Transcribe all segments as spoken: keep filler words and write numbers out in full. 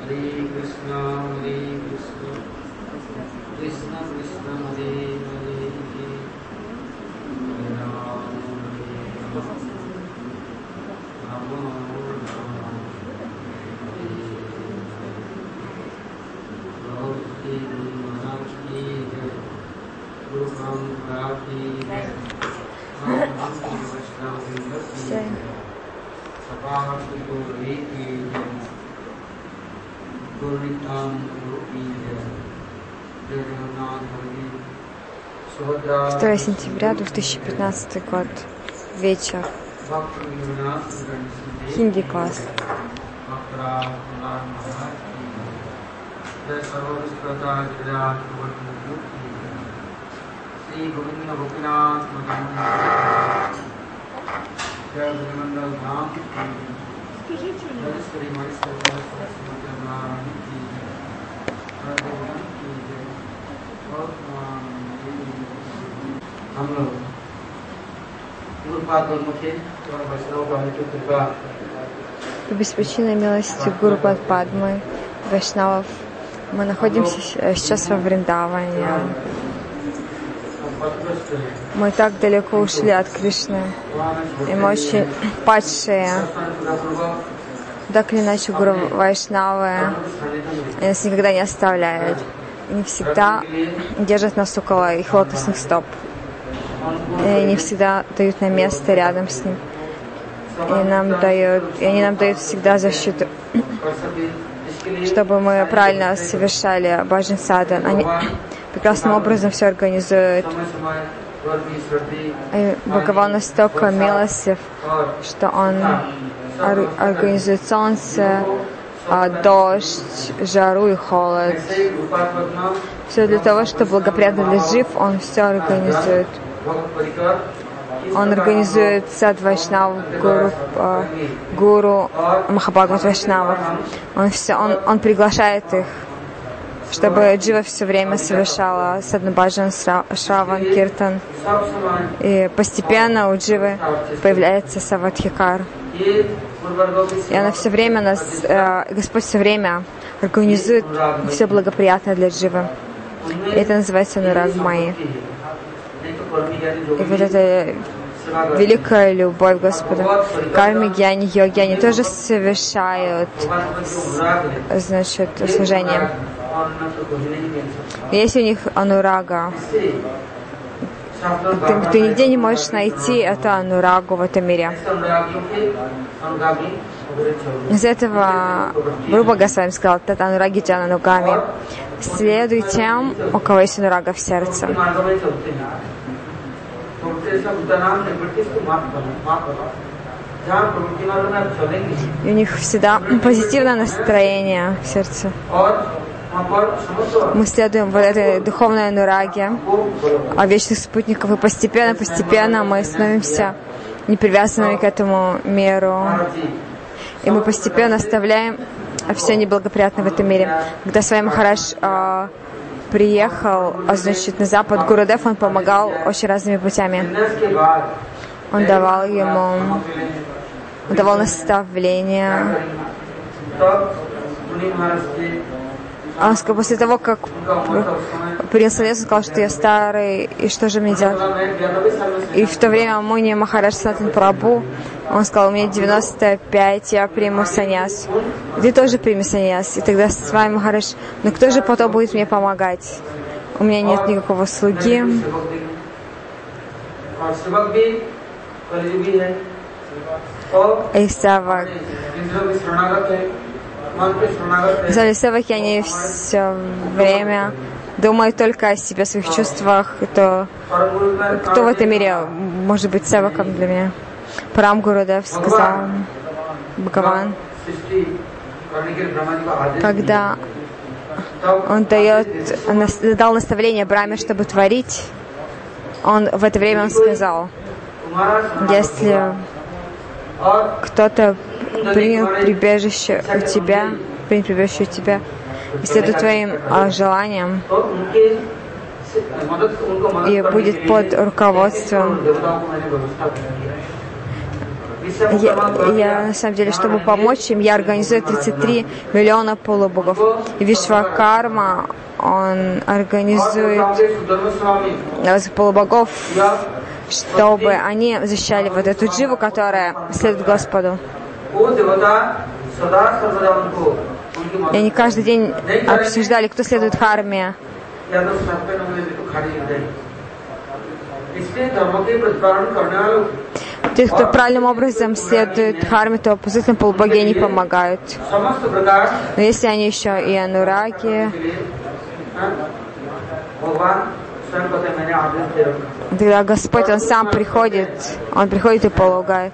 второе сентября две тысячи пятнадцатый год. Вечер. Хинди класс. हम लोग गुरुपाद गुरुमुखी और वैष्णव का की कृपा По беспричинной милости Гуру Падмы, Вайшнавов, мы находимся сейчас во Вриндаване. Мы так далеко ушли от Кришны, и мы очень падшие. Так или иначе, Гуру Вайшнавы нас никогда не оставляют. Не всегда держат нас около их лотосных стоп. И не всегда дают нам место рядом с ним. И, нам дают, и они нам дают всегда защиту, чтобы мы правильно совершали баджан садан. Они прекрасным образом все организуют. И Бхагаван настолько милостив, что он организует солнце, дождь, жару и холод. Все для того, чтобы благоприятно для джив, он все организует. Он организует сад Вайшнав, гуру, гуру Махабхагават Вайшнавов. Он, все, он, он приглашает их, чтобы джива все время совершала саднабаджан, шраван, киртан. И постепенно у дживы появляется савадхикар. И она все время нас, э, Господь все время организует все благоприятное для дживы. И это называется нурагмайи. И вот эта великая любовь Господа. Карми, гьяни, йоги, они тоже совершают, значит, служение. Есть у них анурага. Ты, ты нигде не можешь найти эту анурагу в этом мире. Из этого Рупа Госвами сказал: «Тата анураги джана нугами». Следуй тем, у кого есть анурага в сердце. И у них всегда позитивное настроение в сердце. Мы следуем вот этой духовной анураге, а вечных спутников, и постепенно, постепенно мы становимся непривязанными к этому миру. И мы постепенно оставляем все неблагоприятное в этом мире. Когда Свами Махарадж э, приехал, а, значит, на запад, Гурудев, он помогал очень разными путями. Он давал ему, он давал наставления. А он сказал, после того, как принц Лес сказал, что я старый, и что же мне делать? И в то время Муни Махарадж Санатан Прабху, он сказал: у меня девяносто пять, я приму саньяс. Ты тоже прими саньяс. И тогда с вами Махарадж: ну кто же потом будет мне помогать? У меня нет никакого слуги. И Савак. Саваки, они все время думают только о себе, о своих чувствах. То, кто в этом мире может быть саваком для меня? Парам Гурудев сказал Бхагаван, когда он дает, он дал наставление Брахме, чтобы творить, он в это время он сказал: если кто-то принял прибежище у тебя, принял прибежище у тебя, и следует твоим а, желаниям, и будет под руководством, Я, я, на самом деле, чтобы помочь им, я организую тридцать три миллиона полубогов. И Вишвакарма, он организует полубогов, чтобы они защищали вот эту дживу, которая следует Господу. И они каждый день обсуждали, кто следует харме. Те, кто правильным образом следует харме, то оппозитным полубоги не помогают. Но если они еще и анураги, тогда Господь, Он сам приходит, Он приходит и помогает.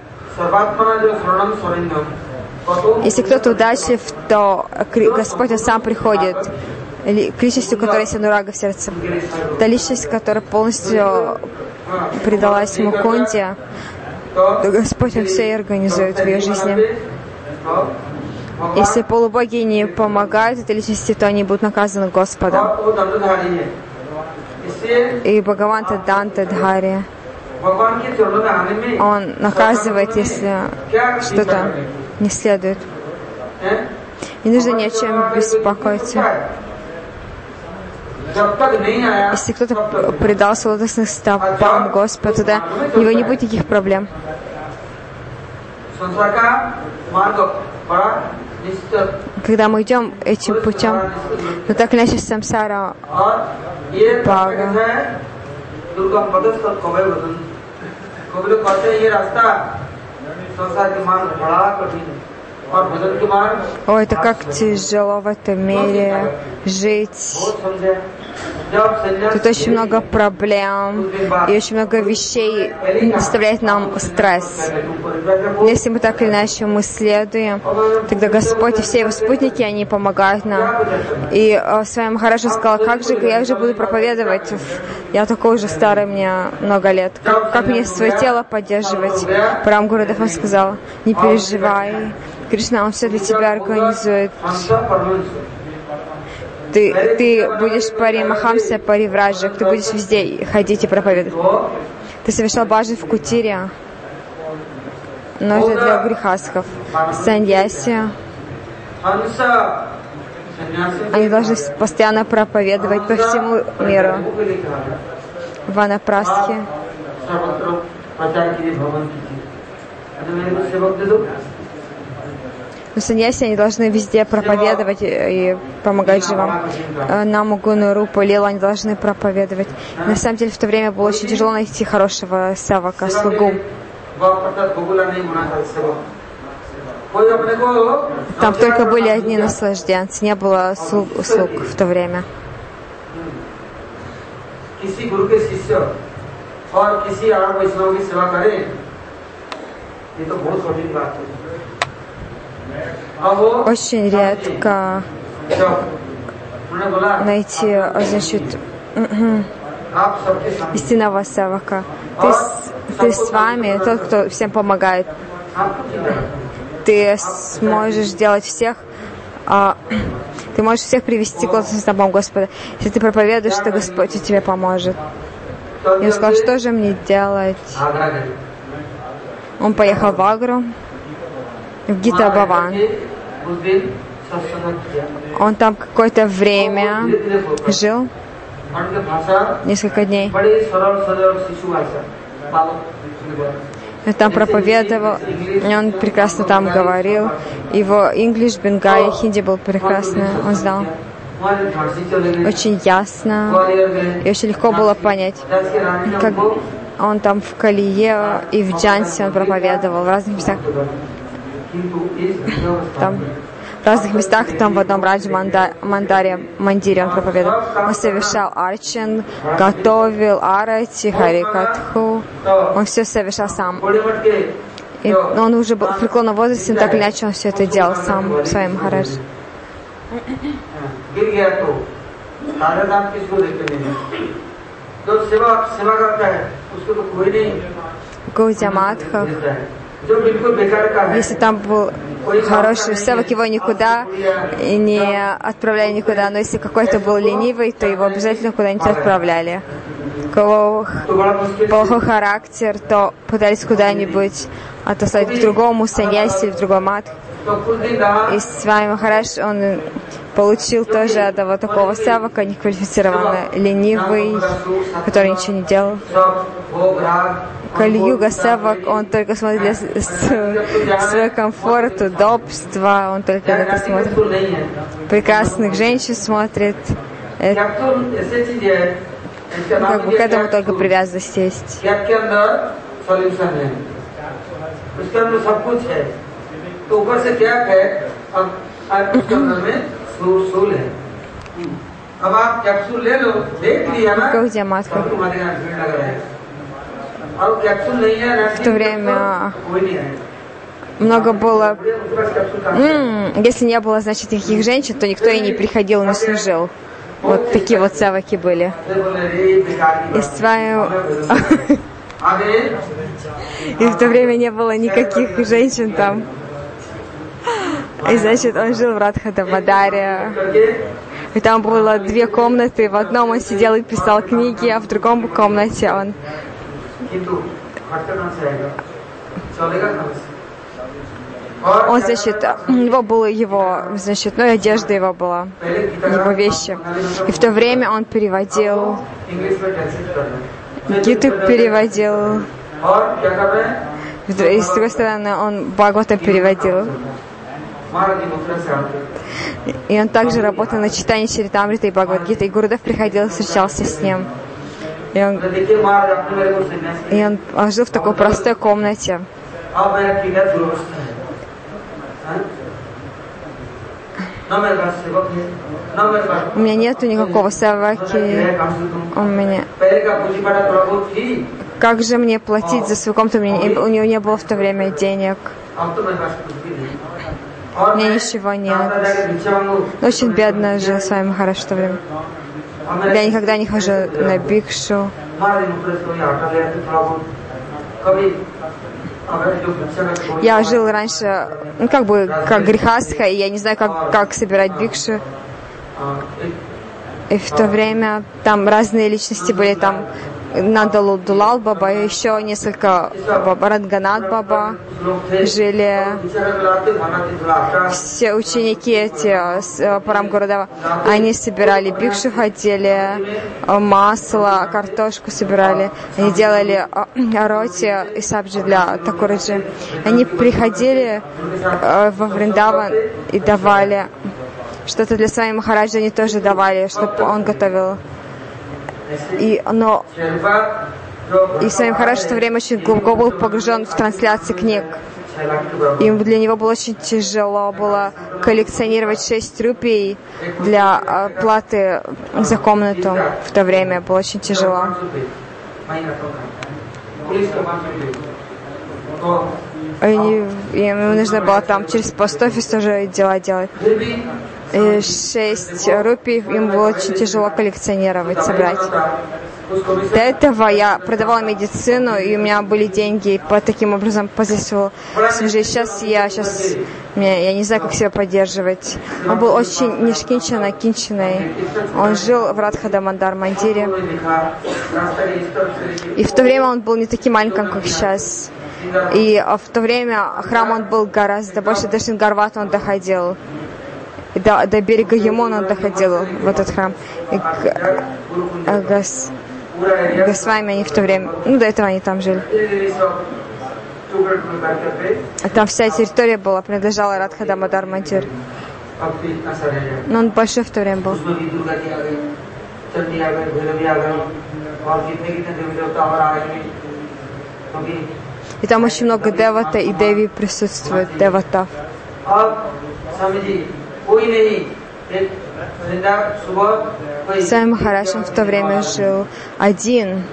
Если кто-то удачлив, то Господь, Он сам приходит к личности, у которой есть анурага в сердце. Та личность, которая полностью предалась Мукунде, то Господь, Он все и организует в ее жизни. Если полубоги не помогают этой личности, то они будут наказаны Господом. И Бхагаванта Данта Дхари, Он наказывает, если что-то не следует. Не нужно ни о чем беспокоиться. Если кто-то предался лотосным стопам Господа, тогда у него не будет никаких проблем. Когда мы идем этим путем, но так или иначе самсара бага. О, это как тяжело в этом мире жить. Тут очень много проблем и очень много вещей доставляет нам стресс. Если мы так или иначе мы следуем, тогда Господь и все Его спутники, они помогают нам. И э, с вами Махараджа сказала, как же я же буду проповедовать? Я такой уже старый, мне много лет. Как, как мне свое тело поддерживать? Парам Гурудев он сказал, не переживай. Кришна, Он все для тебя организует. Ты, ты будешь паримахамса, паривраджак, ты будешь везде ходить и проповедовать. Ты совершал баджан в кутире, но это для грехастков. Саньяси, они должны постоянно проповедовать по всему миру. Ванапрастхи. Но саньяси, они должны везде проповедовать и помогать живым. Наму Гуну Рупу Лилу они должны проповедовать. На самом деле в то время было очень тяжело найти хорошего савака, слугу. Там только были одни наслажденцы, не было слуг, слуг в то время. Очень редко найти, значит, истинного савака. Ты, ты с вами, тот, кто всем помогает. Ты сможешь сделать всех, а, ты можешь всех привести к лотосным стопам Господа. Если ты проповедуешь, то Господь тебе поможет. И он сказал, что же мне делать? Он поехал в Агру, в Гита Бхаван. Он там какое-то время жил, несколько дней. Он там проповедовал, и он прекрасно там говорил. Его English, Бенгали, Хинди был прекрасно, он знал. Очень ясно и очень легко было понять. Как он там в Калие и в Джансе он проповедовал в разных местах. Там, в разных местах, там в одном Радж Мандаре, Мандире он проповедовал. Он совершал арчин, готовил арати, харикатху. Он все совершал сам. И он уже был в преклонном возрасте, но так или иначе он все это делал сам, своим Махарадж. Гаудиаматха. Если там был хороший севак, его никуда не отправляли никуда. Но если какой-то был ленивый, то его обязательно куда-нибудь отправляли. У кого плохой характер, то пытались куда-нибудь отослать к другому саньяси, в другой мат. И с вами Махарадж, он получил тоже одного такого севака, неквалифицированно ленивый, который ничего не делал. Кали-юга севак, он только смотрит для свой комфорт, удобство, он только это смотрит. Прекрасных женщин смотрит. Это, ну, как бы к этому только привязанность есть. Гаудия Матха. В то время много было... М-м, если не было, значит, никаких женщин, то никто и не приходил, не служил. Вот такие вот саваки были. И с вами... И в то время не было никаких женщин там. И значит, он жил в Радха-Дамадаре. И там было две комнаты. В одном он сидел и писал книги, а в другом комнате он... Он, значит, у него была его, значит, ну и одежда его была, его вещи. И в то время он переводил, Гиту переводил, и с другой стороны он Бхагавата переводил. И он также работал на читании Чаритамрита и Бхагавад-гиты, и Гурудев приходил и встречался с ним. И он, и он, он жил в такой простой комнате. У меня нету никакого саваки. У меня... Как же мне платить за свою комнату? У него не было в то время денег. У меня ничего нет. Очень бедно жил с вами Махарадж в то время. Я никогда не хожу на бикшу. Я жил раньше, ну как бы, как грехастха, и я не знаю, как, как собирать бикшу. И в то время там разные личности были, там Нандалу Дулал Баба, и еще несколько Баба, Ранганат Баба жили. Все ученики эти с Парам Гурудева, они собирали бикшу, ходили, масло, картошку собирали. Они делали роти и сабджи для Такураджи. Они приходили во Вриндаван и давали что-то для своей Махараджи, они тоже давали, чтобы он готовил. И, но и Свами Махарадж в то время очень глубоко был погружен в трансляции книг. И для него было очень тяжело было коллекционировать шесть рупий для оплаты за комнату. В то время было очень тяжело. И ему нужно было там через пост-офис тоже дела делать. И шесть рупий им было очень тяжело коллекционировать, собрать. До этого я продавала медицину, и у меня были деньги, и по таким образом позаимствовала свою жизнь. Сейчас я, сейчас, я не знаю, как себя поддерживать. Он был очень нишкинчаной, кинчаной. Он жил в Радха-Дамадар мандире. И в то время он был не таким маленьким, как сейчас. И в то время храм он был гораздо больше, до Шингарвата он доходил. И до, до берега Ямона он доходил в этот храм. И Гос, Госвами они в то время, ну до этого они там жили. Там вся территория была, принадлежала Радха-Дамадар мандир. Но он большой в то время был. И там очень много девата и деви присутствует, деватов. Свами Махарадж в то время жил один.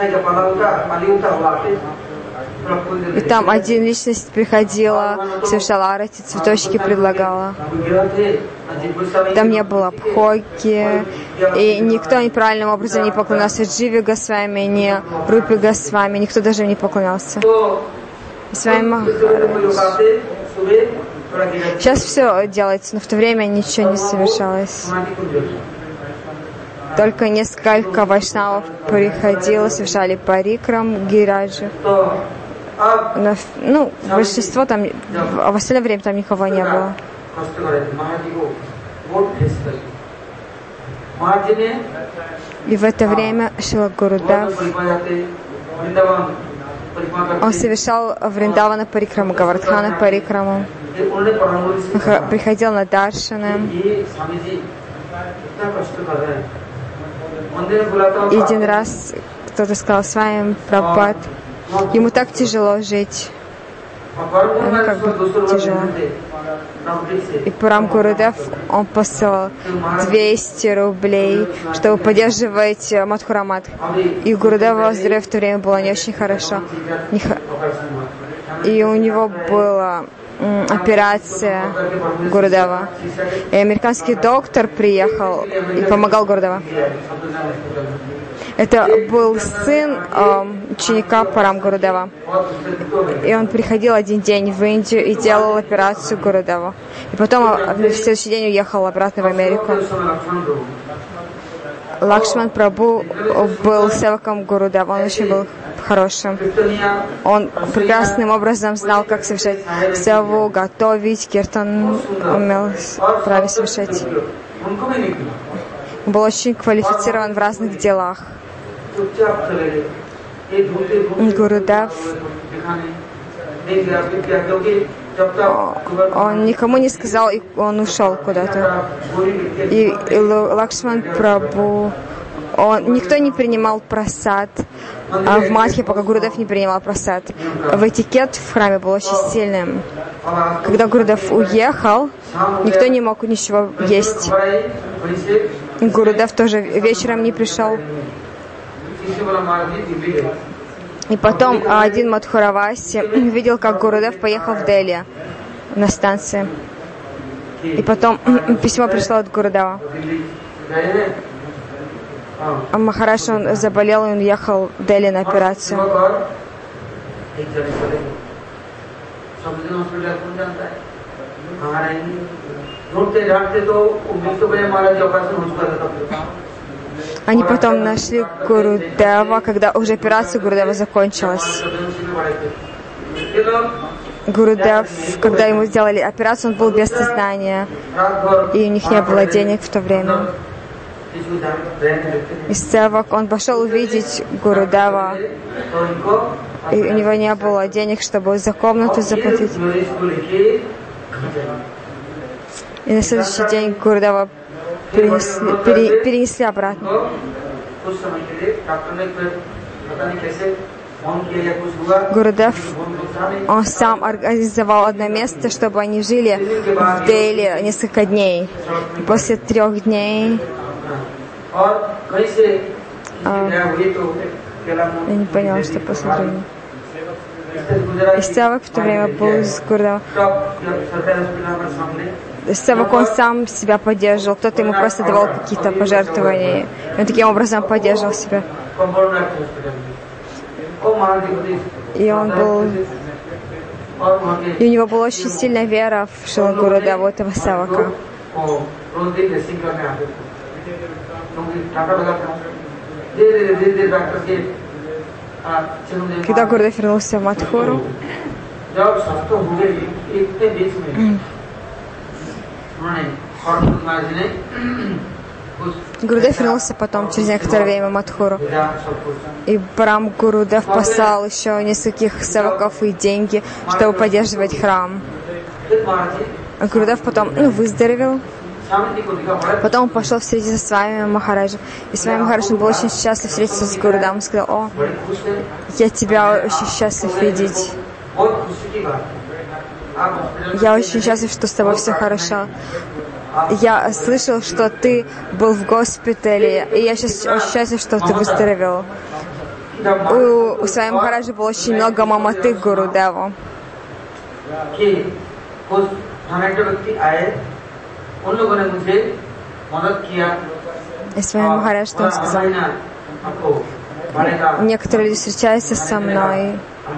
И там один личность приходила, совершала арати, цветочки предлагала. Там не было бхоги, и никто неправильным образом не поклонялся Дживе Госвами, ни Рупе Госвами, никто даже не поклонялся. Свами Махарадж. Сейчас все делается, но в то время ничего не совершалось. Только несколько вайшнавов приходило, совершали парикрам Гираджи. Но, ну, большинство там, а в остальное время там никого не было. И в это время Шрила Гурудев, он совершал Вриндавана парикраму, Гавардхана парикраму, приходил на даршаны. И один раз кто-то сказал с вами, Прабхупад, ему так тяжело жить. Ну, как бы тяжело. И Парам Гурудев, он посылал двести рублей, чтобы поддерживать Мадхурамат. И у Гурудева здоровье в то время было не очень хорошо. И у него была м, операция Гурудева. И американский доктор приехал и помогал Гурудеву. Это был сын э, ученика Парам Гурудева. И он приходил один день в Индию и делал операцию Гурудеву. И потом в следующий день уехал обратно в Америку. Лакшман Прабху был севаком Гурудева. Он очень был хорошим. Он прекрасным образом знал, как совершать севу, готовить, киртан умел правильно совершать. Он был очень квалифицирован в разных делах. Гурудев, он никому не сказал, и он ушел куда-то. И, и Лакшман Прабху, он, никто не принимал прасад, а в Мадхе, пока Гурудев не принимал прасад. В этикет в храме был очень сильным. Когда Гурудев уехал, никто не мог ничего есть. Гурудев тоже вечером не пришел. И потом один Мадхураваси видел, как Гурудев поехал в Дели на станции. И потом письмо пришло от Гурудева. А Махарадж, он заболел, и он ехал в Дели на операцию. Они потом нашли Гурудева, когда уже операция Гурудева закончилась. Гурудев, когда ему сделали операцию, он был без сознания, и у них не было денег в то время. И севак, он пошел увидеть Гурудева, и у него не было денег, чтобы за комнату заплатить. И на следующий день Гурудева перенесли, пере, перенесли обратно. Гурудев, он сам организовал одно место, чтобы они жили в Дели несколько дней. И после трех дней а, я не поняла, что после трех дней. И Севак в то время был с Гурудевом. Севак, он сам себя поддерживал, кто-то ему просто давал какие-то пожертвования. И он таким образом поддерживал себя. И он был... И у него была очень сильная вера в Шрила Гурудева, этого Севака. Когда Гурудев вернулся в Мадхуру, Гурудев вернулся потом через некоторое время в Мадхуру. И Парам Гурудев послал еще нескольких севаков и деньги, чтобы поддерживать храм. Гурудев потом ну, выздоровел. Потом он пошел встретиться с вами Махараджем. И с вами Махараджем был очень счастлив встретиться с Гурудевом. Он сказал: о, я тебя очень счастлив видеть. Я очень счастлив, что с тобой все хорошо. Я слышал, что ты был в госпитале, и я сейчас очень счастлив, что ты выздоровел. У, у своего Махараджа было очень много маматы к Гурудеву. И своему Махарадж, что он сказал: некоторые люди встречаются со мной,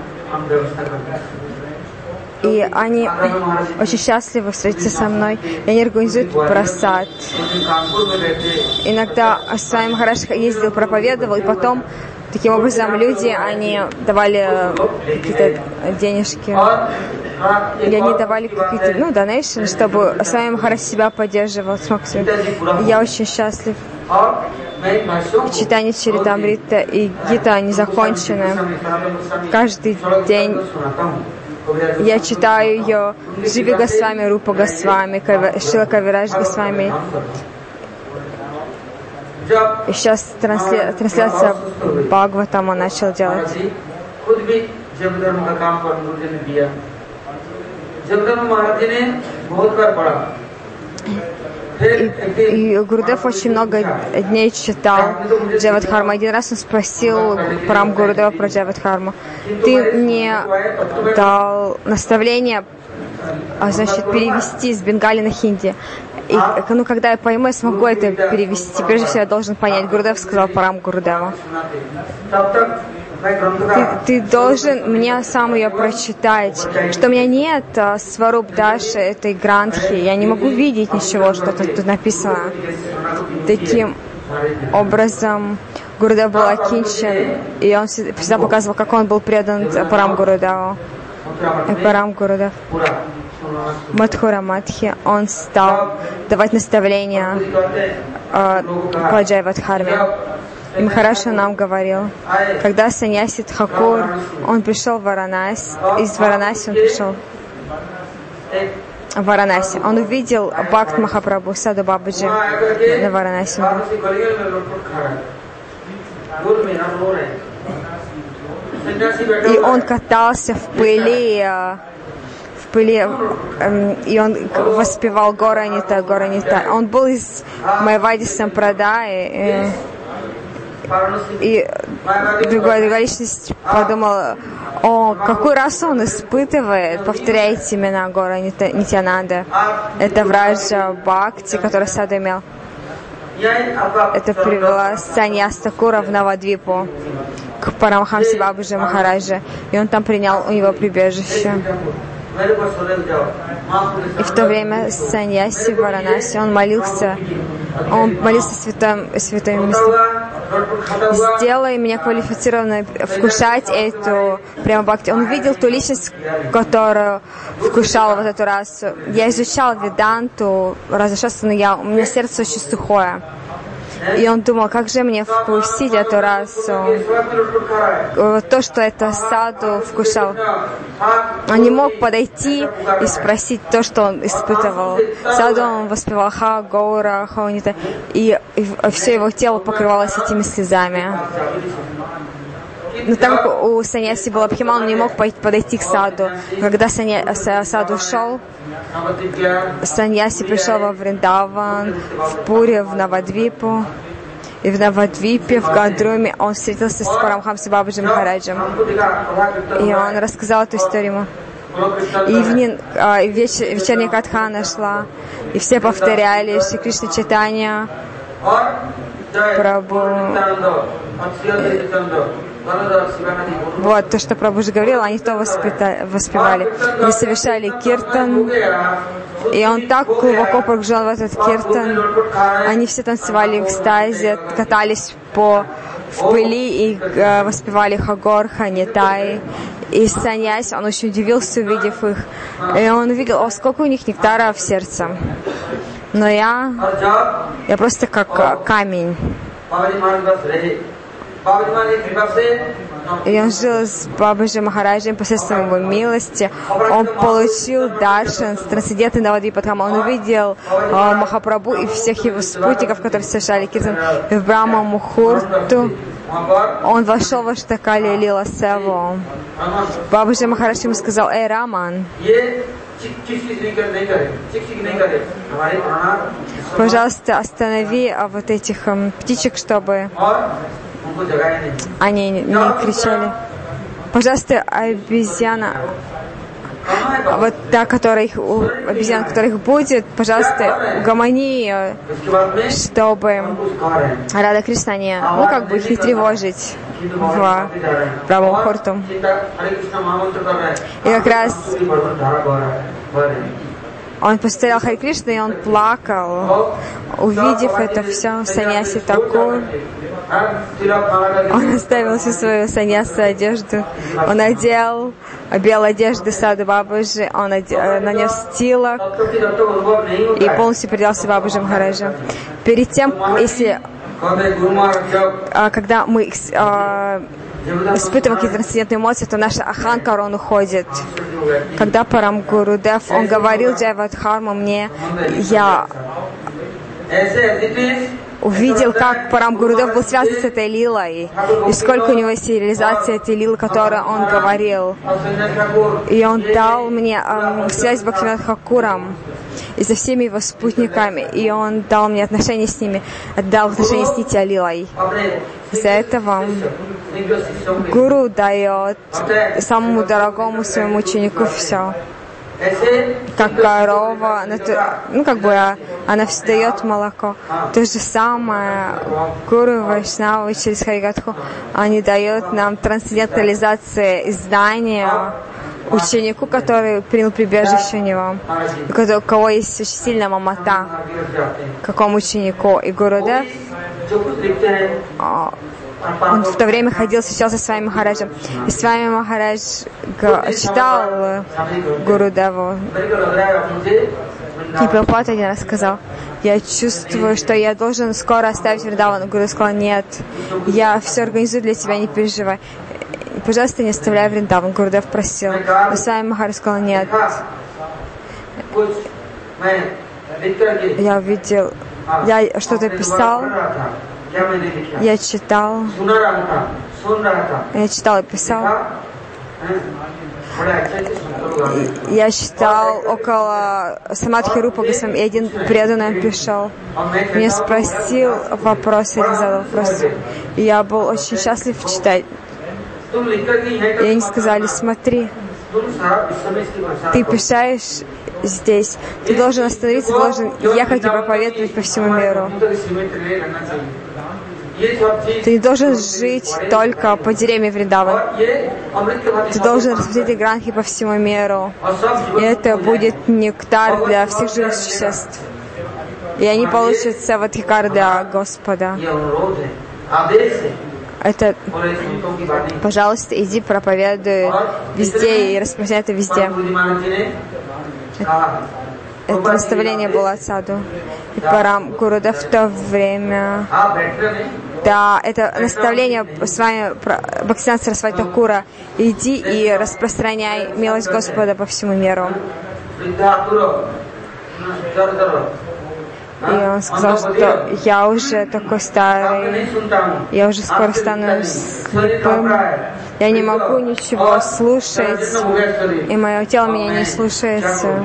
и они очень счастливы встретиться со мной, и они организуют прасад. Иногда Свами Махарадж ездил, проповедовал, и потом Таким образом, люди, они давали какие-то денежки, и они давали какие-то, ну, донейшн, чтобы Свами Махарадж себя поддерживал, смог себя. Я очень счастлив. Читание Чаритамрита и Гита, они закончены. Каждый день я читаю ее Живи Госвами, Рупа Госвами, Шила Кавирадж Госвами. И сейчас трансля... трансляция Бхагаватама начал делать. И, и Гурудев очень много дней читал Джайавадхарму. Один раз он спросил Парам Гурудева про Джайавадхарму. Ты мне дал наставление, значит, перевести с бенгали на хинди. И ну, когда я пойму, я смогу это перевести. Прежде всего, я должен понять. Гурудев сказал Парам Гурудеву. Ты, ты должен мне сам ее прочитать. Что у меня нет а, сваруб Даши, этой грантхи. Я не могу видеть ничего, что тут, тут написано. Таким образом, Гурудев был окинчен, и он всегда показывал, как он был предан Парам Гурудеву. Парам Гурудев. Мадхура Мадхи, он стал давать наставления э, по Джайавадхарме. И Махарадж нам говорил, когда саньяси Тхакур, он пришел в Варанаси, из Варанаси он пришел в Варанаси. Он увидел Бхакт Махапрабху, Саду Бабаджи на Варанаси. И он катался в пыли, в пыли, и он воспевал Горанита, Горанита. Он был из Майавади Сампрадаи. И другая, другая личность подумала, о, какую расу он испытывает, повторяйте имена Гора Нитянанда. Это Враджа Бхакти, который Саду имел. Это привело Саньяс Такура в Навадвипу к Парамахамсе Бабаджи Махараджа, и он там принял у него прибежище. И в то время Саньяси в Варанаси, он молился, он молился святым, святым местом. Сделай меня квалифицированной вкушать эту прямо бхакти. Он видел ту личность, которую вкушала вот эту расу. Я изучал веданту, разошелся, но я, у меня сердце очень сухое. И он думал, как же мне вкусить эту расу. То, что это Саду вкушал. Он не мог подойти и спросить то, что он испытывал. Саду он воспевал Ха, Гаура, Хаунита, и, и все его тело покрывалось этими слезами. Но так как у саньяси был Абхиман, он не мог подойти к Саду. Когда санья, Саду ушел, саньяси пришел во Вриндаван, в Пуре, в Навадвипу. И в Навадвипе, в Гадруме он встретился с Парамахамсой Бабаджи Махараджем. И он рассказал эту историю. И, в, а, и вечер, вечерняя катхана шла, и все повторяли Шри Кришна читания Прабху. Вот, то, что Прабху говорил, они то воспевали. Они совершали киртан, и он так глубоко погружен в этот киртан. Они все танцевали в экстазе, катались по, в пыли и э, воспевали Хагор, Ханитай. И саньясь, он очень удивился, увидев их. И он увидел, о, сколько у них нектара в сердце. Но я, я просто как камень. И он жил с Бабаджи Махараджем посредством его милости. Он получил даршан с трансцендентной Навадвипадхама. Он увидел э, Махапрабху и всех его спутников, которые совершали киртан. И в Брахма Мухурту он вошел в Аштакали Лила Севу. Бабаджи Махарадж ему сказал: эй, Раман, пожалуйста, останови а, вот этих эм, птичек, чтобы они не, не кричали. Пожалуйста, обезьяна, вот та, которая их, обезьяна, которая их будет, пожалуйста, угомони ее, чтобы Рада Кришна не, ну, как бы их не тревожить в Брахма-мухурту. И как раз Он повторял Харе Кришна, и он плакал, увидев это все, саньяси Такур. Он оставил всю свою саньяси одежду, он одел белые одежды Саду Бабаджи, он одел, нанес тилак и полностью предался Бабаджи Махараджа. Перед тем, если когда мы испытываем какие-то трансцендентные эмоции, то наша аханкара, он уходит. Когда Парам Гурудев, он говорил Джайвадхарма мне, я увидел, как Парам Гурудев был связан с этой лилой, и сколько у него есть реализации этой лилы, которую он говорил. И он дал мне эм, связь с Бхактивинода Тхакуром и со всеми его спутниками, и он дал мне отношения с ними, отдал отношения с Нитья Лилой. Из-за этого гуру дает самому дорогому своему ученику все. Как корова, ну как бы она дает молоко. То же самое гуру Вайшнавы через Харигатху, они дают нам трансцендентализацию и знания ученику, который принял прибежище у него, у кого есть очень сильная мамата, какому ученику. И Гурудев, он в то время ходил, встречался с вами Махараджем. И с вами Махарадж читал Гурудеву. И Прабхупада один раз сказал: я чувствую, что я должен скоро оставить Вриндаван. Гуру сказал: нет, я все организую для тебя, не переживай. Пожалуйста, не оставляй Вриндаван. Гурудев просил. Но с вами Махарадж сказал: нет. Я увидел, я что-то писал, я читал, я читал и писал. Я читал около Самадхи Рупа Госвами, и один преданный пришел. Меня спросил вопрос, я задал вопрос. И я был очень счастлив читать. И они сказали: смотри, ты пишаешь здесь, ты должен остановиться, должен ехать и проповедовать по всему миру. Ты не должен жить только по деревне Вриндаван. Ты должен распространить гранхи по всему миру. И это будет нектар для всех живых существ. И они получат савадхикар для Господа. Это, пожалуйста, иди проповедуй везде и распространяй это везде. Это, это наставление было от Саду. И Парам Гурудев в то время... Да, это наставление с вами Бхактисиданта Сарасвати Такура. Иди и распространяй милость Господа по всему миру. И он сказал, что я уже такой старый, я уже скоро стану слепым, я не могу ничего слушать, и мое тело меня не слушается.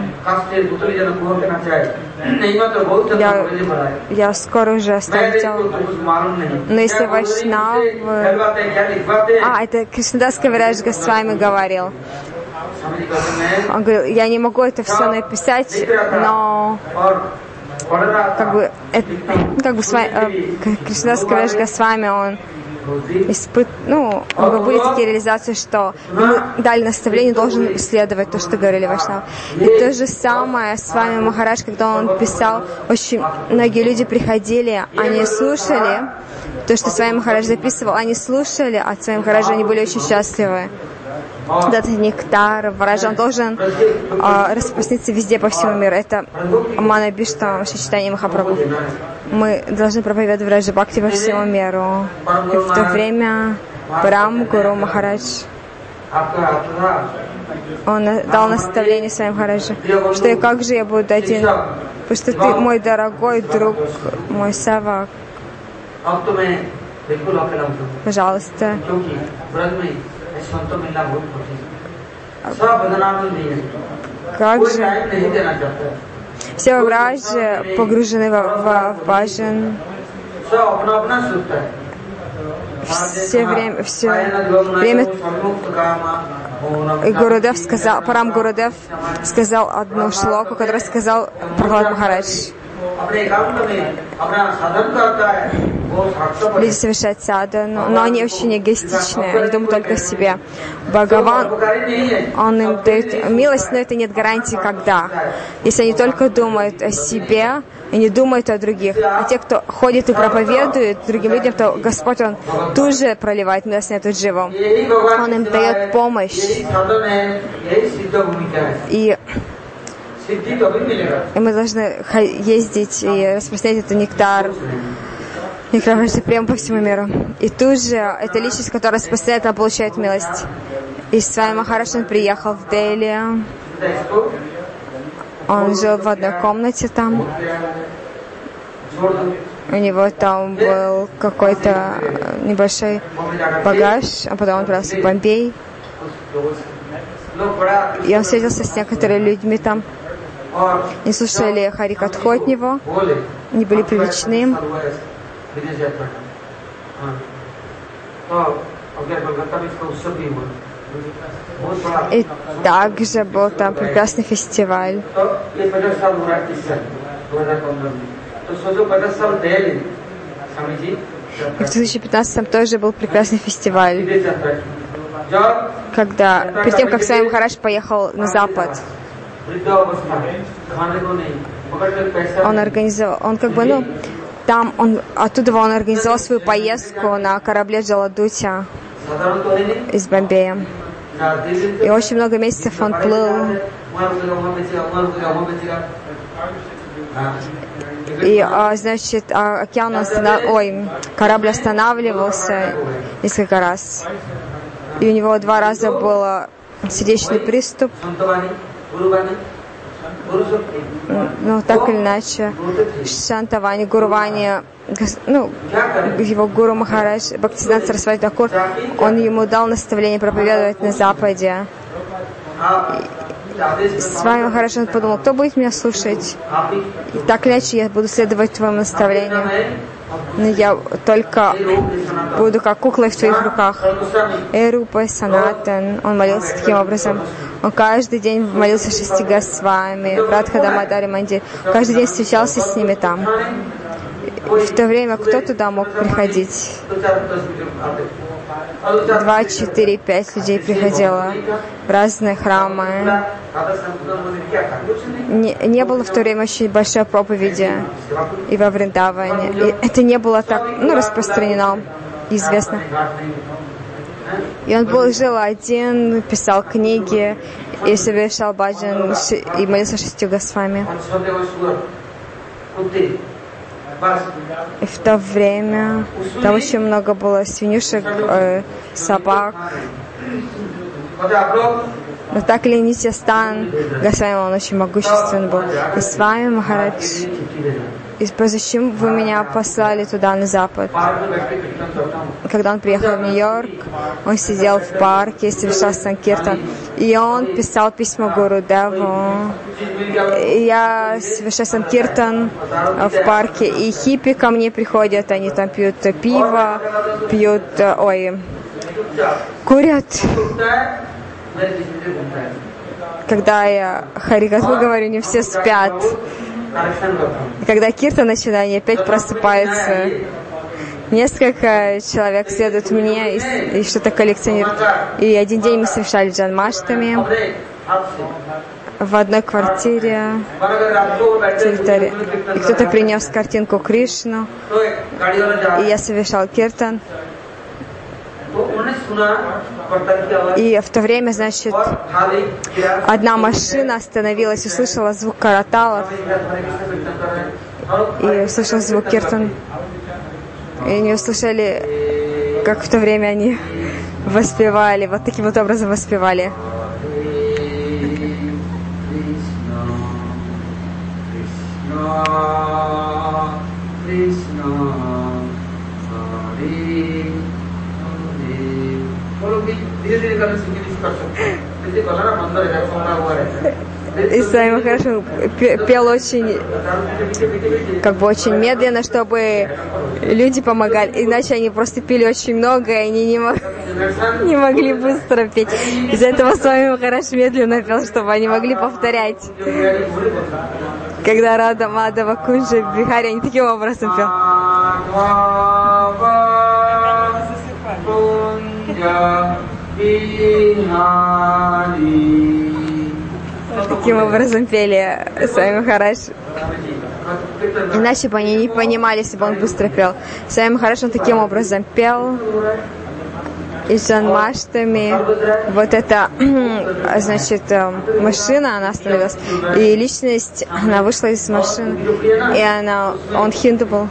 Я, я скоро уже стану телом. Но если Вайшнавы... А, это Кришнадас Кавирадж Госвами говорил. Он говорил: я не могу это все написать, но... Как бы, это, как бы э, Кришнадас Кавирадж Госвами, он испыт, ну, у него были такие реализации, что ему дали наставление, должен следовать то, что говорили Вайшнавы. И то же самое с вами Махарадж, когда он писал, очень многие люди приходили, они слушали то, что с вами Махарадж записывал, они слушали, а с вами Махарадж они были очень счастливы. Этот нектар, Махарадж, он должен э, распространиться везде по всему миру. Это Манабишта, читание Махапрабху. Мы должны проповедовать Враджа Бхакти по всему миру. И в то время Парам Гуру Махарадж, он дал наставление своим Махараджу, что и как же я буду один, потому что ты мой дорогой друг, мой савак. Пожалуйста. Как же все враджи погружены в, в, в баджан. Все время, все время и Гурудев сказал, Парам Гурудев сказал одну шлоку, которую сказал Прахлад Махарадж. Люди совершают садану, но они очень эгоистичны, они думают только о себе. Бхагаван, он им дает милость, но это нет гарантии, когда. Если они только думают о себе и не думают о других. А те, кто ходит и проповедует другим людям, то Господь, Он тут же проливает милость на эту дживу. Он им дает помощь. И И мы должны ездить и распространять этот нектар, нектар Божий прямо по всему миру. И тут же эта личность, которая распространяет, она получает милость. И с вами Махарадж, он приехал в Дели. Он жил в одной комнате там. У него там был какой-то небольшой багаж, а потом он отправился в Бомбей. И он встретился с некоторыми людьми там. Не слушали Харикатху от него, не были привлечены. И также был там прекрасный фестиваль. И в две тысячи пятнадцатом тоже был прекрасный фестиваль. Когда, перед тем, как Свами Махарадж поехал на Запад, он организовал, он как бы, ну, там, он, оттуда он организовал свою поездку на корабле Джаладути из Бомбея. И очень много месяцев он плыл. И, а, значит, а, океан останов... Ой, корабль останавливался несколько раз. И у него два раза был сердечный приступ. Ну, так или иначе, Шантавани, Гурувани, ну, его гуру Махарадж, Бхактисиданта Сарасвати Тхакур, он ему дал наставление проповедовать на Западе. С вами Махарадж, он подумал, кто будет меня слушать? И так или иначе, я буду следовать твоему наставлению. Но я только буду как кукла в твоих руках. Эрупа Санатан, он молился таким образом. Он каждый день молился шести Госвами, Радхадамадари Мандир. Каждый день встречался с ними там. В то время кто туда мог приходить? Два, четыре, пять людей приходило в разные храмы. Не, не было в то время очень большой проповеди и во Вриндаване. И это не было так, ну, распространено, известно. И он был, жил один, писал книги и совершал баджан и молился шестью Госвами. И в то время там очень много было свинюшек, э, собак. Но так или иначе, Стан Госвами, он очень могущественный был. И с вами, Махарадж, и зачем вы меня послали туда, на Запад? Когда он приехал в Нью-Йорк, он сидел в парке, совершал санкиртан, и он писал письмо Гуру Деву. Я совершаю санкиртан в парке, и хиппи ко мне приходят, они там пьют пиво, пьют, ой, курят. Когда я Харикатху говорю, не все спят. И когда киртан начинает, они опять просыпаются. Несколько человек следует мне и, и что-то коллекционируют. И один день мы совершали джанмаштами в одной квартире. И кто-то принес картинку Кришну. И я совершал киртан. И в то время, значит, одна машина остановилась, услышала звук караталов и услышала звук киртан. И не услышали, как в то время они воспевали, вот таким вот образом воспевали. И Свами Махарадж пел очень, как бы очень медленно, чтобы люди помогали. Иначе они просто пели очень много, и они не, мог, не могли быстро петь. Из-за этого Свами Махарадж медленно пел, чтобы они могли повторять. Когда Рада Мадава Кунджа Бихари, они таким образом пел. Таким образом пели Свами Махарадж. Иначе бы они не понимали, если бы он быстро пел. Свами Махарадж, он таким образом пел. И Джанмаштами, вот эта, значит, машина, она остановилась. И личность, она вышла из машины. И она, он хинду был.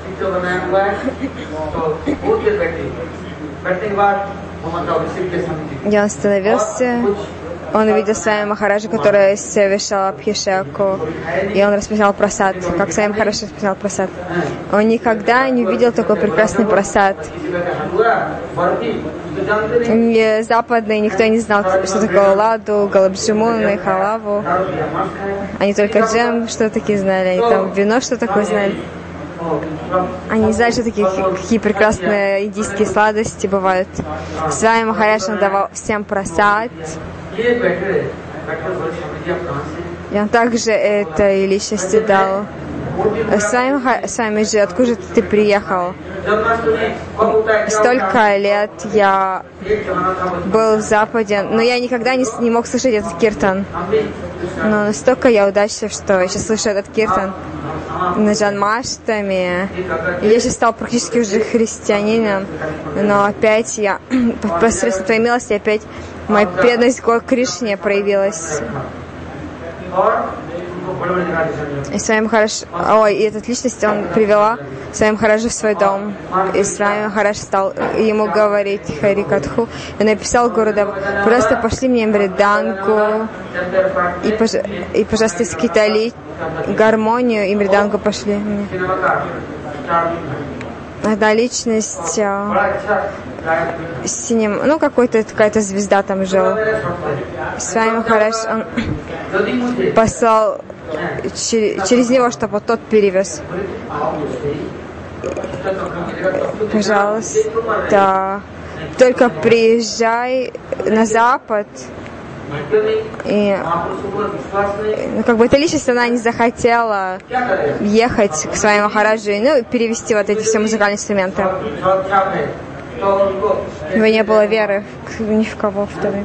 И он остановился. Он увидел Свами Махараджа, который совершал Абхишеку, и он расписал прасад, как Свами Махарадж расписал прасад. Он никогда не увидел такой прекрасный прасад. Не западный, никто не знал, что такое ладу, галабджимун и халаву. Они только джем, что такие знали, они там вино, что такое знали. Они не знали, что такие, какие прекрасные индийские сладости бывают. Свами Махарадж он давал всем прасад. И он также этой личности дал. Свами, Свами же, откуда ты приехал? Столько лет я был в Западе, но я никогда не, не мог слышать этот киртан. Но настолько я удачлив, что я сейчас слышу этот киртан на Джанмаштами. Я сейчас стал практически уже христианином, но опять я, посредством твоей милости, опять моя преданность к Кришне проявилась. И Свами Махарадж, ой, и эта личность он привела Свами Махараджа в свой дом. И Свами Махарадж стал ему говорить Харикатху. И написал Гурудеву: просто пошли мне мриданку и, пож... и пожалуйста, из Китали гармонию и мриданку пошли мне. Одна личность синим, ну какой-то какая-то звезда там жила. Свами Махарадж он послал через, через него, чтобы тот перевез. Пожалуйста, только приезжай на Запад. И, ну, как бы эта личность, она не захотела ехать к Свами Махараджу, ну, и перевести вот эти все музыкальные инструменты. У него не было веры ни в кого в то время.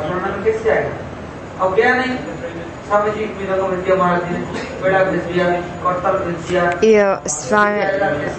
И с вами,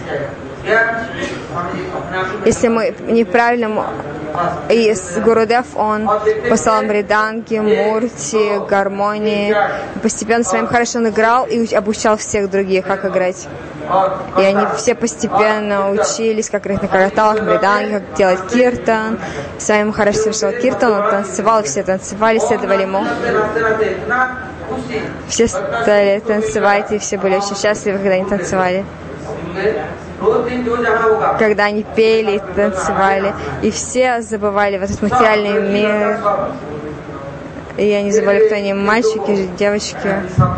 если мы неправильно, и с Гурудев он послал мриданги, мурти, гармонии. И постепенно Свами Махарадж он играл и обучал всех других, как играть. И они все постепенно учились, как играть на караталах, мриданги, как делать киртан. Свами Махарадж совершал киртан, он танцевал, все танцевали, следовали ему. Все стали танцевать, и все были очень счастливы, когда они танцевали. Когда они пели и танцевали. И все забывали в этот материальный мир. И они забыли, кто они, мальчики, девочки.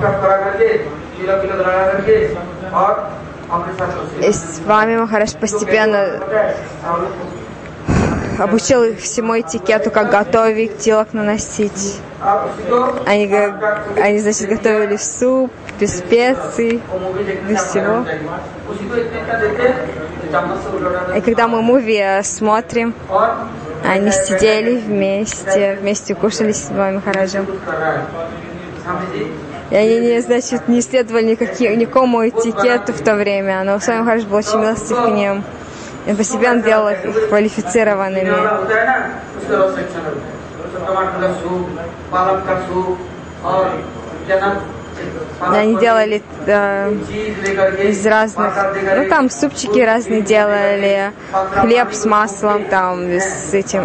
И Свами Махарадж постепенно обучил их всему этикету, как готовить, тилок наносить. Они, они, значит, готовили суп, без специй, без всего. И когда мы муви смотрим, они сидели вместе, вместе кушали с Свами Махараджем. И они, не, значит, не следовали никаким, никакому этикету в то время, но Свами Махарадж был очень милостив к ним. И постепенно делал их квалифицированными. Они делали э, из разных, ну там супчики разные делали, хлеб с маслом, там с этим.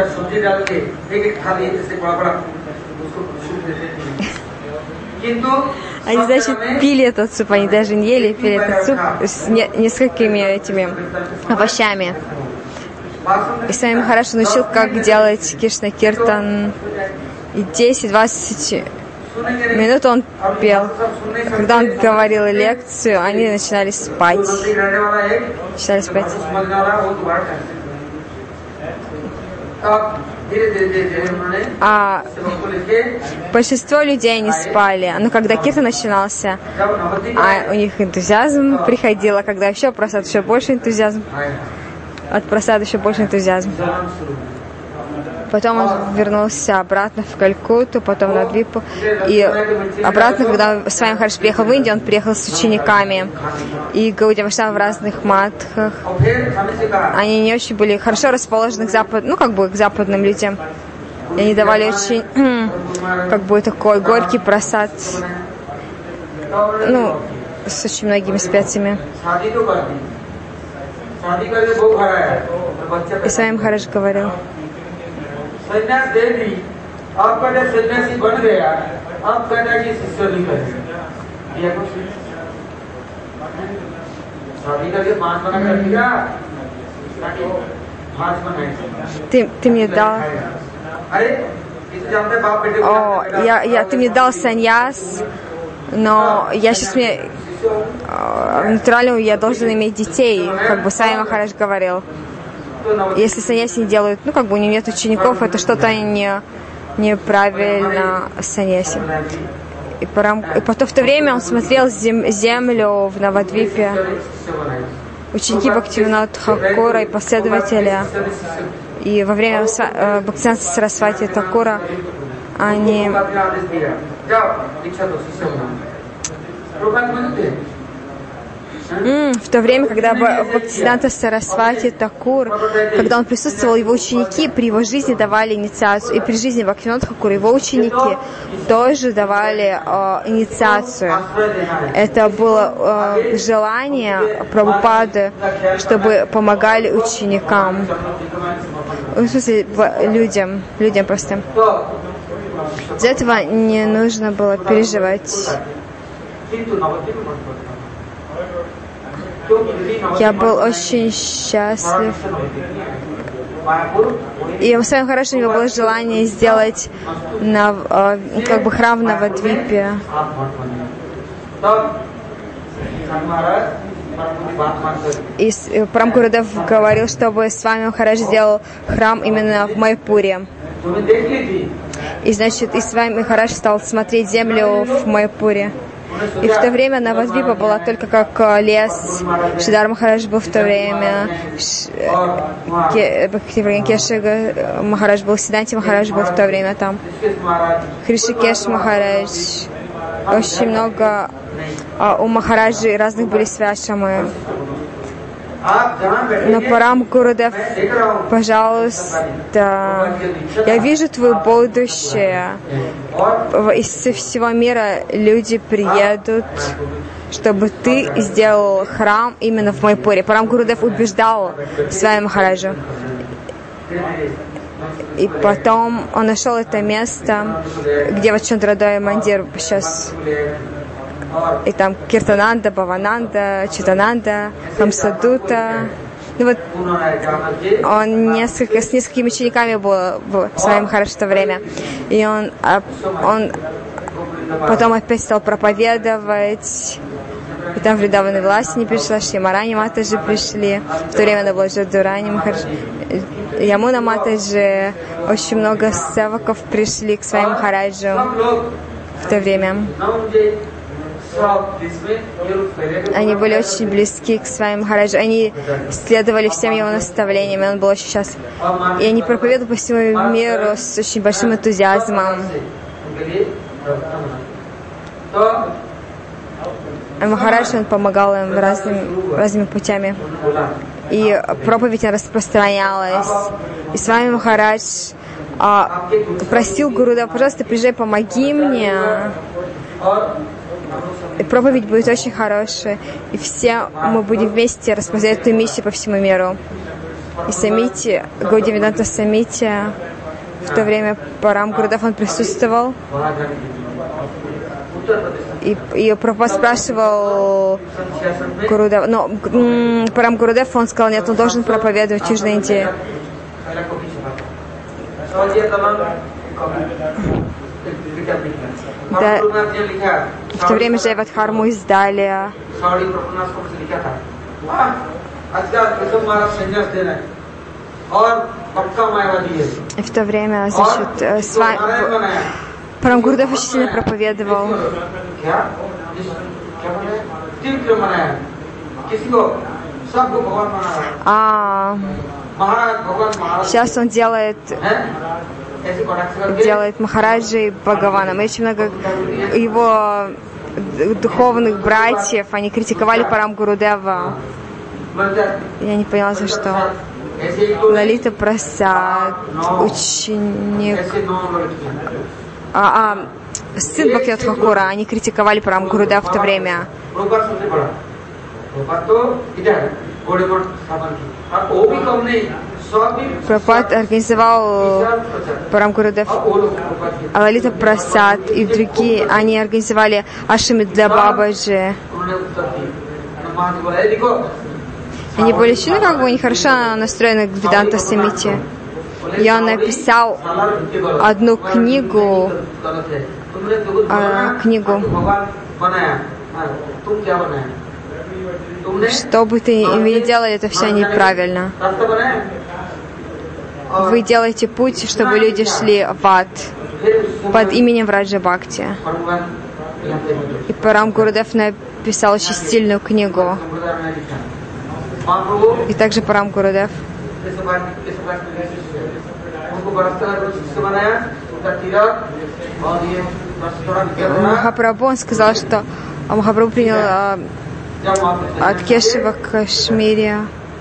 Они, значит, пили этот суп, они даже не ели, пили этот суп с не, несколькими этими овощами. И Свами Махарадж научил, как делать Кришна Киртан. И десять-двадцать минут он пел. Когда он говорил лекцию, они начинали спать. Начинали спать. А большинство людей не спали. Но когда киртан начинался, а у них энтузиазм приходил, а когда еще просад, еще больше энтузиазм. От просада еще больше энтузиазм. Потом он вернулся обратно в Калькутту, потом на Двипу. И обратно, когда с вами Махарадж приехал в Индию, он приехал с учениками. И Гаудия Вайшнава в разных матхах. Они не очень были хорошо расположены к запад, ну, как бы к западным людям. И они давали очень, как бы, такой горький просад. Ну, с очень многими специями. И с вами Махарадж говорил. संन्यास दे दी, आपका जब सन्यासी बन गया, आप कहना कि शिष्य नहीं करेगा, ये कुछ शादी करके पांच बना कर दिया, पांच बनाए। Ты, ты мне дал. अरे, इसे जानते बाप बेटे। О, я, я, ты мне дал саньяс, но я сейчас мне натурально я должен иметь детей, как бы Сами Махарадж говорил. Если саньяси не делают, ну, как бы у него нет учеников, это что-то не, неправильно с саньяси. И, порам... и потом в то время он смотрел зем... землю в Навадвипе. Ученики Бхактивинода Тхакура и последователи. И во время э, Бхактивинода Сарасвати Такура они... Mm, в то время, когда Бхактисиданта Сарасвати Такур, когда он присутствовал, его ученики при его жизни давали инициацию. И при жизни Бхактивинода Такура его ученики тоже давали э, инициацию. Это было э, желание Прабхупады, чтобы помогали ученикам. В смысле, людям, людям просто. Из-за этого не нужно было переживать. Я был очень счастлив. И самое хорошее у него было желание сделать на, как бы храм в Навадвипе. И Парам Гурудев говорил, чтобы с вами Махарадж сделал храм именно в Майпуре. И значит, и с вами Махарадж стал смотреть землю в Майпуре. И в то время Навадвипа была только как лес. Шридар Махарадж был в то время. Кеши Махарадж был, Сиданти Махарадж был в то время там. Хришикеш Махарадж. Очень много а, у Махараджи разных были свящамы. Но Парам Гурудев, пожалуйста, я вижу твое будущее. Из всего мира люди приедут, чтобы ты сделал храм именно в Майпуре. Парам Гурудев убеждал своего Махараджа. И потом он нашел это место, где вот Чандрадоя Мандир сейчас. И там Киртананда, Бавананда, Читананда, Хамсадута. Ну вот он несколько, с несколькими учениками был в своем Махарадж в то время. И он, он потом опять стал проповедовать. И там Вриндавана Виласи не пришла, Шримарани Матаджи пришли. В то время надо было Джадурани Махарадж. Ямуна Матаджи. Очень много севаков пришли к своим Махараджу в то время. Они были очень близки к своим Махараджу. Они следовали всем его наставлениям, и он был очень счастлив. И они проповедовали по всему миру с очень большим энтузиазмом. А Махарадж, он помогал им разными, разными путями. И проповедь распространялась. И с вами Махарадж а, просил Гурудева: пожалуйста, приезжай, помоги мне. И проповедь будет очень хорошая. И все мы будем вместе распространять эту миссию по всему миру. И Самити, Гаудия Веданта Самити, в то время Парам Гурудев, он присутствовал. И, и Прабхупада спрашивал Гурудева, но м- Парам Гурудев, он сказал: нет, он должен проповедовать в Южной Индии. Да, в то время Джайвадхарму издали. И в то время, значит, с вами Парам Гурудев очень сильно проповедовал. А сейчас он делает делает Махараджи Бхагаваном. Очень много его духовных братьев, они критиковали Парам Гурудева. Я не поняла, за что. Лалита Прасад, ученик, а, а, сын Бхактивинода Тхакура, они критиковали Парам Гурудева в то время. Прабхупад организовал Парам Гурудев, а Лалита Прасад и другие, они организовали ашрамы для Бабаджи. Они были очень, как бы, нехорошо настроены к Веданта Самити. И он написал одну книгу, э, книгу, что бы ты ни делали, это все неправильно. Вы делаете путь, чтобы люди шли в ад под именем Враджа Бхакти. И Парам Гурудев написал очень сильную книгу. И также Парам Гурудев Махапрабху, он сказал, что Махапрабху принял а, от Кешева Кашмире.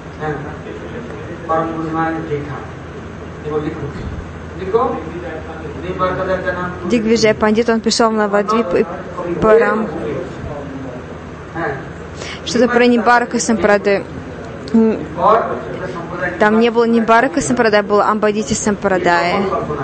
Дигвиджай Пандит, он пришел на Навадвип и Парам. Что-то про Нибарака Сампрадай. Там не было Нибарака Сампрадай, было Амбадити Сампрадай.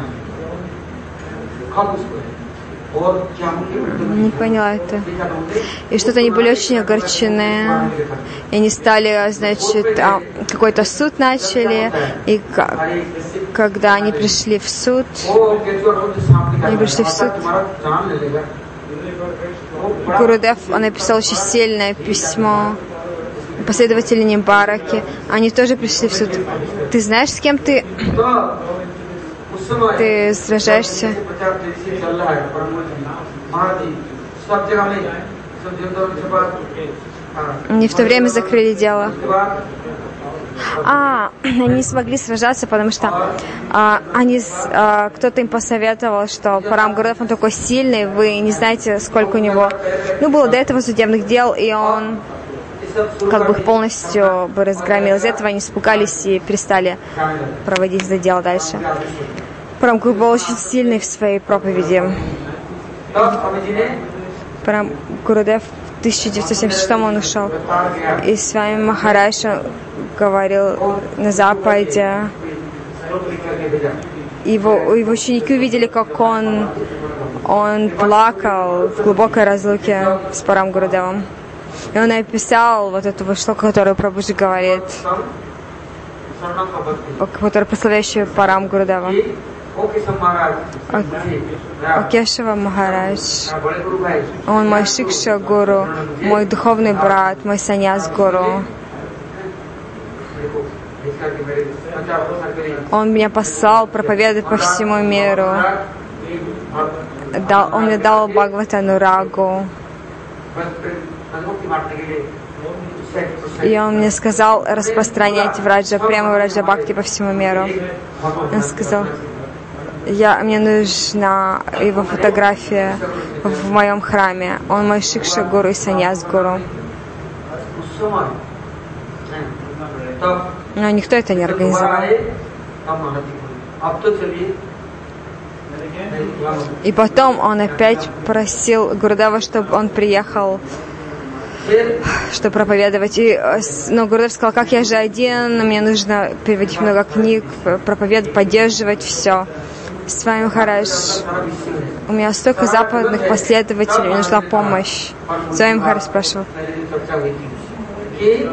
Не поняла это. И что-то они были очень огорчены. И они стали, значит, какой-то суд начали. И когда они пришли в суд, они пришли в суд, Гурудев написал очень сильное письмо. Последователи Нибараки, они тоже пришли в суд. Ты знаешь, с кем ты, ты сражаешься? Они в то время закрыли дело. А, они не смогли сражаться, потому что а, они, а, кто-то им посоветовал, что Парам Гурудев, он такой сильный, вы не знаете, сколько у него. Ну, было до этого судебных дел, и он как бы их полностью бы разгромил. Из этого они испугались и перестали проводить это дело дальше. Парам Гурудев был очень сильный в своей проповеди. Парам Гурудев в тысяча девятьсот семьдесят шестом он ушел. И с вами Махарадж говорил на Западе. Его, его ученики увидели, как он, он плакал в глубокой разлуке с Парам Гурудевом. И он написал вот эту шлоку, которую Прабхуджи говорит, который прославляющий Парам Гурудева. О Кешева Махарадж, он мой Шикша Гуру, мой духовный брат, мой саньяс Гуру. Он меня послал проповедовать по всему миру. Дал, он мне дал Бхагаватанурагу. И он мне сказал распространять Враджа, прямо Враджа Бхакти по всему миру. Он сказал, я, мне нужна его фотография в моем храме. Он мой Шикша Гуру и Саньяс Гуру. Но никто это не организовал. И потом он опять просил Гурудева, чтобы он приехал, чтобы проповедовать. И, но Гурудев сказал, как я же один, мне нужно переводить много книг, проповедовать, поддерживать все. С вами Махарадж, у меня столько западных последователей, мне нужна помощь. С вами Махарадж спрашивал. И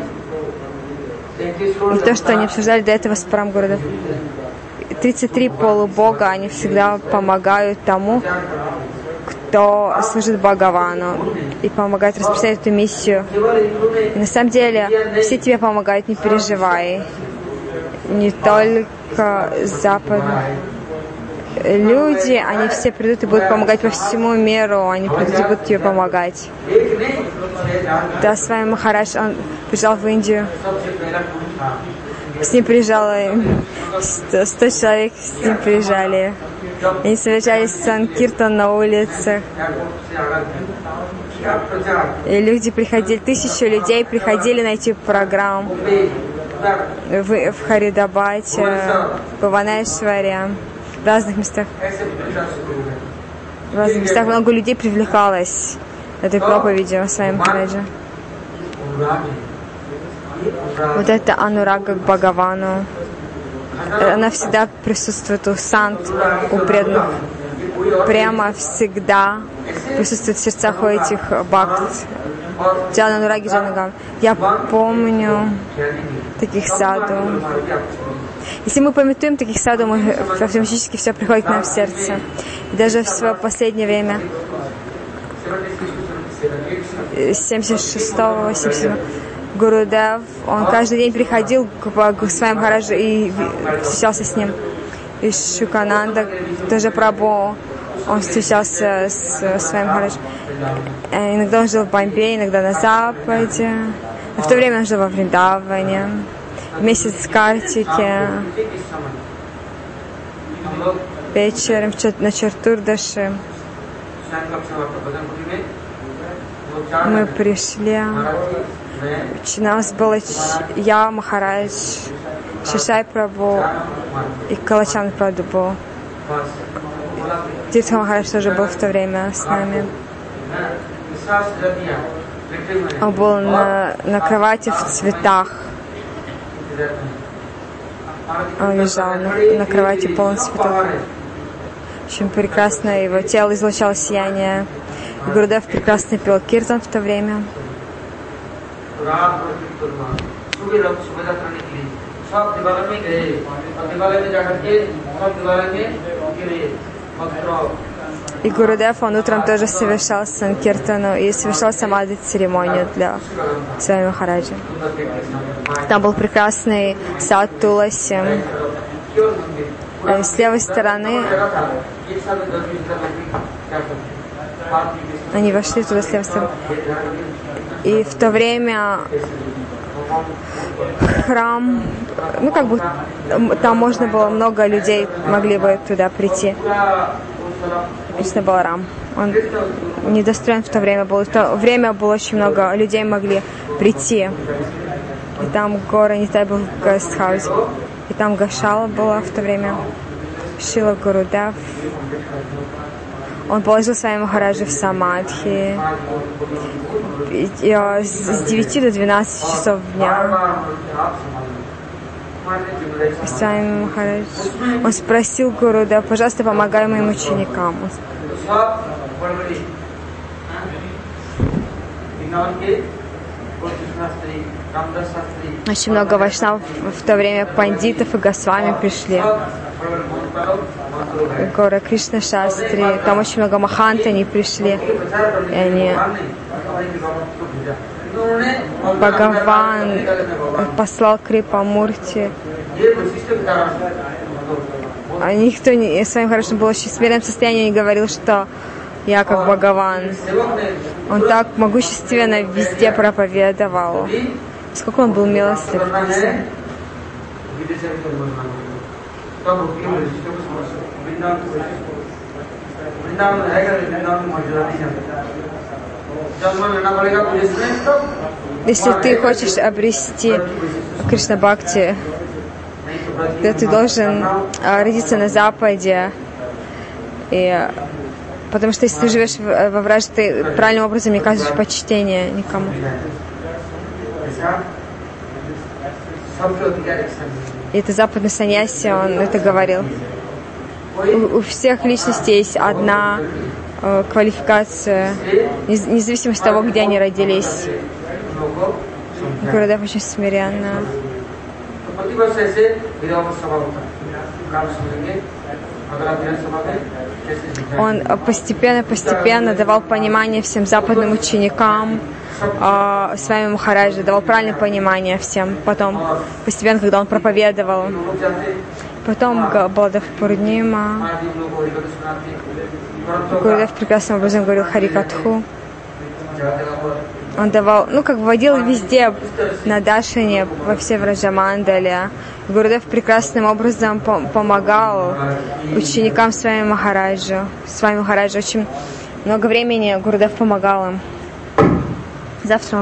то, что они обсуждали до этого с Парам Гурудев. тридцать три полубога, они всегда помогают тому, кто служит Бхагавану и помогает распространять эту миссию. И на самом деле все тебе помогают, не переживай. не только западные люди, они все придут и будут помогать по всему миру, они придут и будут тебе помогать. Да, с вами Махарадж, он приезжал в Индию, с ним приезжало сто человек, с ним приезжали. Они совершали санкиртан на улицах. И люди приходили, тысячи людей приходили на эти программы в, в Харидабаде, в Бхуванешваре, в разных местах. В разных местах много людей привлекалось этой проповедью с вами Махараджа. Вот это анурага к Бхагавану. Она всегда присутствует у сант, у преданных. Прямо всегда присутствует в сердцах у этих бхакт. Джана Нураги Джанагам. Я помню таких саду. Если мы памятуем таких саду, мы автоматически все приходит к нам в сердце. И даже в свое последнее время, семьдесят шестого семьдесят седьмого, Гурудев, он каждый день приходил к, к своим Махараджу и встречался с ним. И Шукананда, тоже Прабху, он встречался с своим Махараджем. Иногда он жил в Бомбее, иногда на Западе. Но в то время он жил во Вриндаване. В месяц Картики, вечером на Чатурдаши мы пришли. У нас было я, Махарадж, Шишай Прабху и Калачан Прабху. Тиртха Махарадж тоже был в то время с нами. Он был на, на кровати в цветах. Он лежал на, на кровати полный цветов. Очень прекрасно, его тело излучало сияние. Гурудев прекрасно пел киртан в то время. И Гурудев, он утром тоже совершал санкиртану и совершал самадхи церемонию для своего Махараджа. Там был прекрасный сад Туласи. С левой стороны они вошли туда с левой стороны. И в то время храм, ну как бы там можно было, много людей могли бы туда прийти. Конечно, был Рам. Он недостроен в то время был. В то время было очень много людей могли прийти. И там гора Нитай был в гестхаусе. И там Гашала была в то время. Шила Гурудев. Он положил свои Махараджи в самадхи. И, и, с девяти до двенадцати часов дня. Свами Махарадж. Он спросил Гурудев, пожалуйста, помогай моим ученикам. Очень много вайшнавов в то время, пандитов и госвами пришли. Гора Кришна Шастри, там очень много махант, они пришли. И они... Бхагаван послал Крипамурти. А никто не, с вами хорошо был очень смиренном состоянии, не говорил, что я как Бхагаван. Он так могущественно везде проповедовал. Сколько он был милостлив. Если ты хочешь обрести Кришна Бхакти, то ты должен а, родиться на Западе. И, потому что если ты живешь в, во Врадже, ты правильным образом не оказываешь почтение никому. И это западный саньяси, он это говорил. У, у всех личностей есть одна э, квалификация, независимо от того, где они родились. Гурудев очень смиренно. Он постепенно-постепенно давал понимание всем западным ученикам, э, с вами Махараджа, давал правильное понимание всем. Потом, постепенно, когда он проповедовал, потом Баладев Пурнима, Гурудев прекрасным образом говорил Харикатху. Он давал, ну, как вводил везде, на Дашине, во все Враджамандале. Гурудев прекрасным образом помогал ученикам с вами Махараджа. С вами Махараджа очень много времени Гурудев помогал им. Завтра